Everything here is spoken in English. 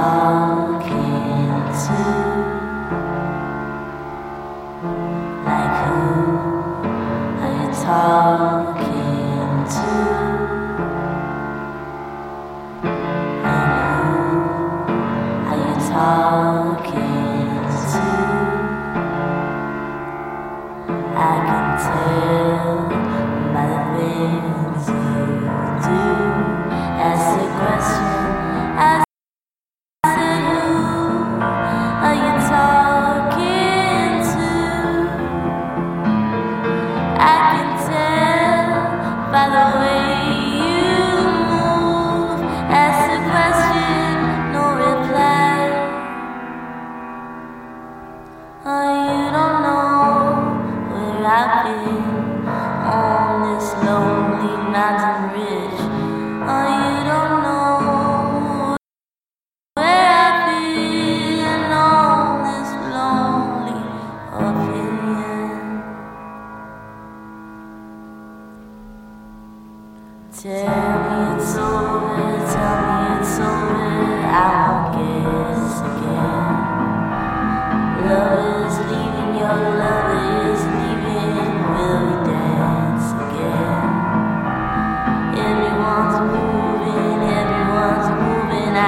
talking to? Like who are you talking to? And who are you talking to? I can tell by the things you do. Ask the question, ask are you talking to? I can tell by the way you move. Ask the question, no reply. Oh, you don't know where I've been on this lonely mountain ridge. Oh, you don't know opinion.